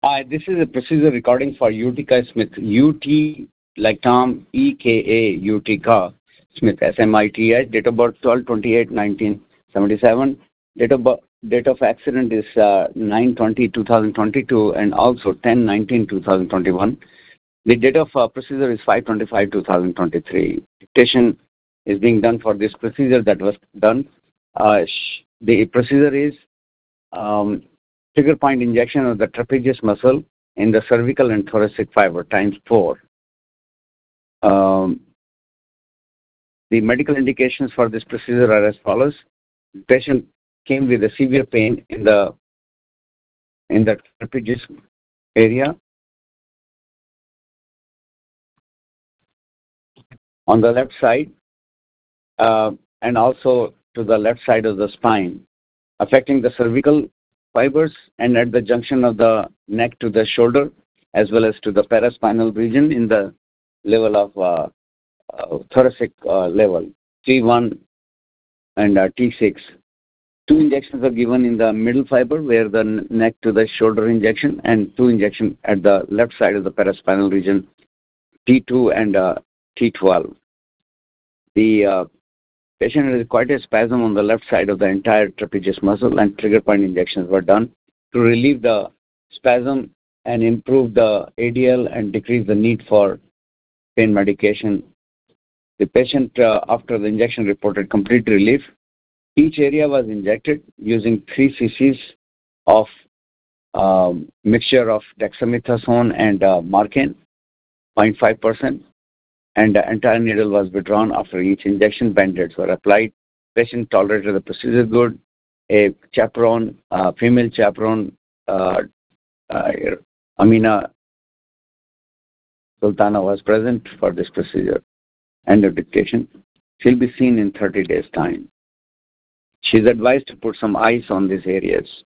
This is a procedure recording for Utica Smith. UT like Tom, EKA, Utica Smith, SMITH. Date of birth 12/28/1977. Date of accident is 9/20/2022 and also 10/19/2021. The date of procedure is 5/25/2023. Dictation is being done for this procedure that was done. The procedure is trigger point injection of the trapezius muscle in the cervical and thoracic fiber ×4. The medical indications for this procedure are as follows. The patient came with a severe pain in the trapezius area, on the left side, and also to the left side of the spine, affecting the cervical fibers and at the junction of the neck to the shoulder, as well as to the paraspinal region in the level of thoracic level, T1 and T6. 2 injections are given in the middle fiber, where the neck to the shoulder injection, and 2 injections at the left side of the paraspinal region, T2 and T12. The patient has quite a spasm on the left side of the entire trapezius muscle, and trigger point injections were done to relieve the spasm and improve the ADL and decrease the need for pain medication. The patient, after the injection, reported complete relief. Each area was injected using 3 cc's of mixture of dexamethasone and Marcaine, 0.5%. And the entire needle was withdrawn after each injection. Band-aids were applied. Patient tolerated the procedure good. A chaperone, female chaperone, Amina Sultana, was present for this procedure. End of dictation. She'll be seen in 30 days' time. She's advised to put some ice on these areas.